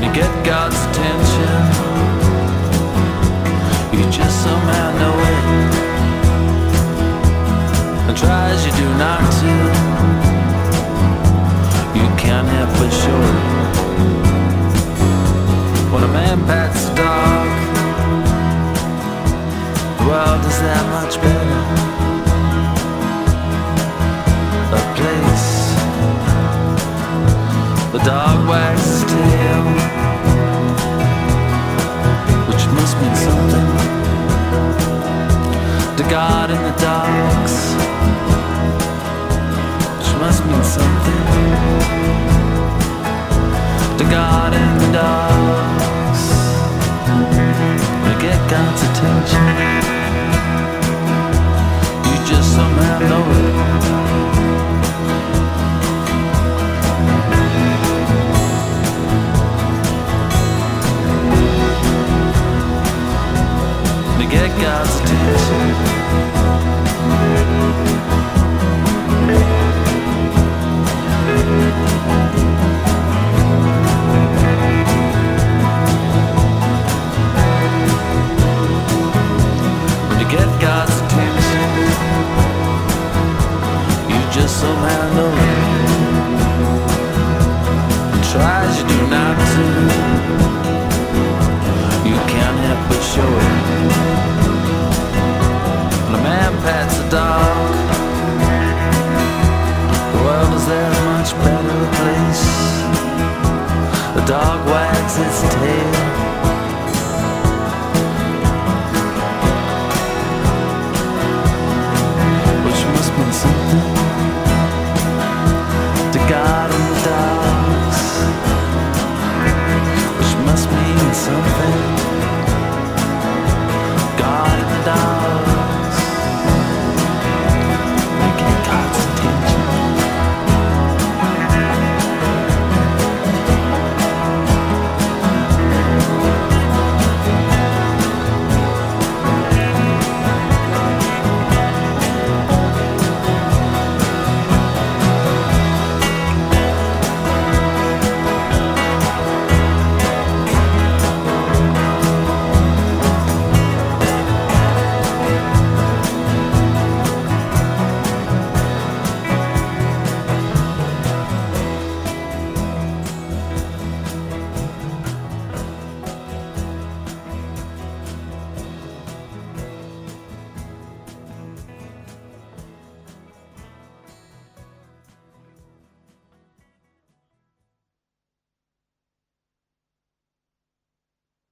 to get God's attention. You just somehow know it, and try as you do not to. You can't help but show it. When a man pats a dog, the world is that much better a place. The dog wags his tail, which must mean something to God and the dogs, which must mean something to God and the dogs. To get God's attention, you just somehow know it. To get God's attention, to get God's attention, you just somehow know it. Try as you do not to, you can't help but show it. When a man pats a dog, the world is that much better a place. The dog wags its tail,